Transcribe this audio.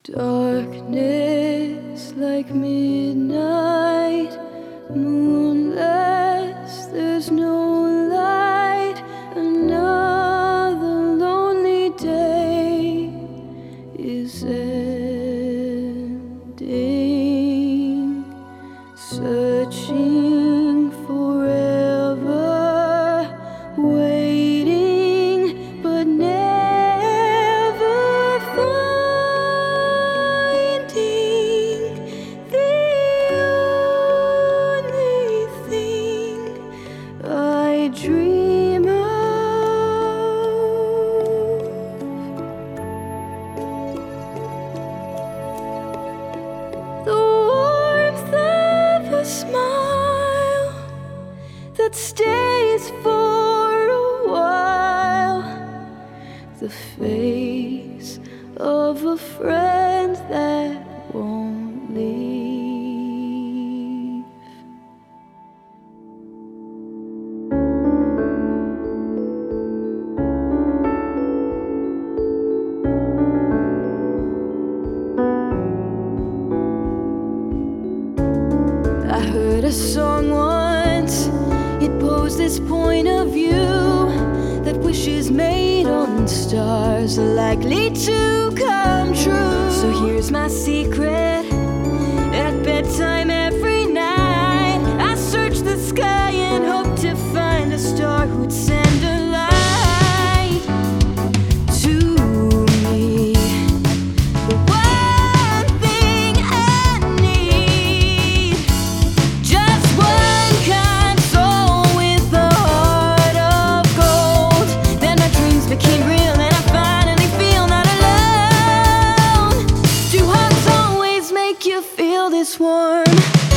Darkness like midnight, moonless, there's no light. Another lonely day is ending, searching forever, waiting but never finding the only thing I dream of. The warmth of a smile that stays for a while, the face of a friend that won't leave. I heard a song once, it posed this point of view, that wishes made on stars are likely to come true. So here's my secret: at bedtime every night I search the sky and hope to find a star who'd send a light to me. The one thing I need, just one kind soul with a heart of gold. Then my dreams became real and I finally feel not alone. Do hugs always make you feel this warm?